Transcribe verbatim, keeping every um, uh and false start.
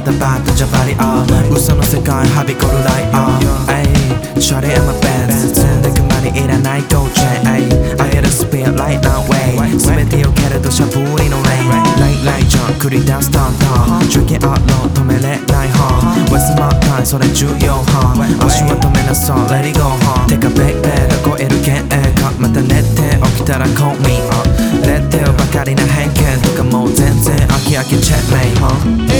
バタバタじゃバリア嘘の世界はびこるライアー Shorty in my pants 積んでく間にいらない Go train I hit a speed like that way 全てよけるとしゃぶりのレイン Light light じゃん繰り出すタンタン Drink it out no 止めれない home What's my time それ重要 home 足は止めなそう Let it go home てかベイベーどこいるけんかまた寝て起きたら call me up レッテルばかりな偏見とかもう全然飽き飽きチェックメイ